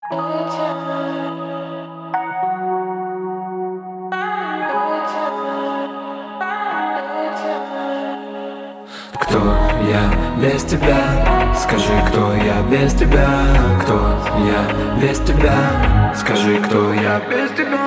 Кто я без тебя? Скажи, кто я без тебя? Кто я без тебя? Скажи, кто я без тебя?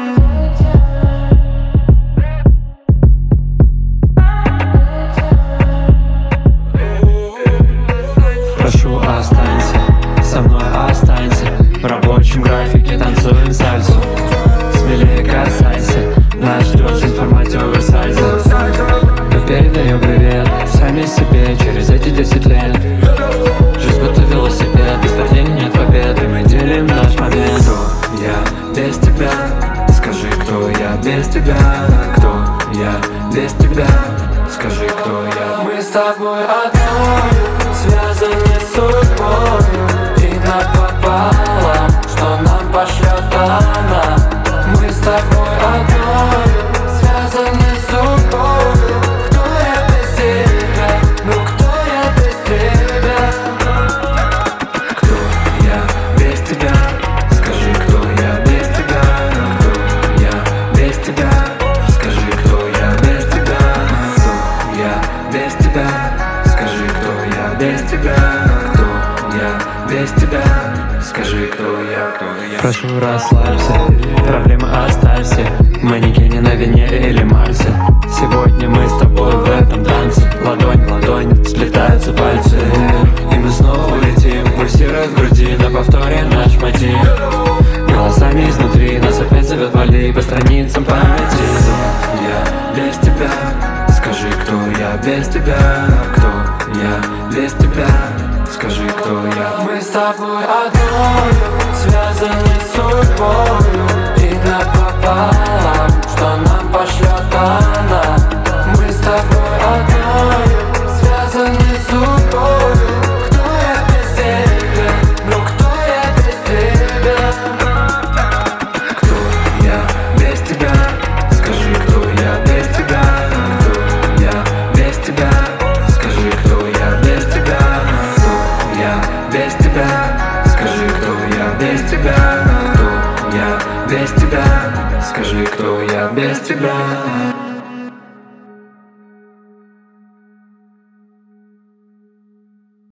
Прошу, останься, со мной останься. В рабочем графике танцуем сальсу. Смелее касайся, нас ждет информатив оверсайза. Мы передаем привет сами себе через эти 10 лет. Жизнь будто велосипед, без падения нет победы. Мы делим наш момент. Кто я без тебя? Скажи, кто я без тебя? Кто я без тебя? Скажи, кто я? Мы с тобой одною, связаны судьбою. И напополам, что нам пошлет она. Мы с тобой одною, связаны судьбою. Кто я без тебя? Ну кто я без тебя? Кто я без тебя? Скажи, кто я без тебя? Кто я без тебя? Скажи, кто я без тебя? Кто я без тебя? Скажи, кто я без тебя? Кто я без тебя? Скажи, кто я? Прошу, расслабься, проблемы оставься. Манекене на Венере или Марсе. Сегодня мы с тобой в этом танце. Ладонь в ладонь, сплетаются пальцы. И мы снова летим, пульсирует в груди. На повторе наш мотив. Голосами изнутри нас опять зовет вали по страницам памяти. Кто я без тебя? Скажи, кто я без тебя? Кто я без тебя? Скажи, кто я? Мы с тобой одною, связаны судьбою. И напополам, что нам пошлет она. Мы с тобой одною, связаны судьбою. Кто я без тебя? Ну кто я без тебя? Кто я без тебя? Скажи, кто я без тебя? Кто я без тебя? Скажи, кто я без тебя? Кто я без тебя? Скажи, кто я без тебя? Кто я без тебя? Скажи, кто я без тебя?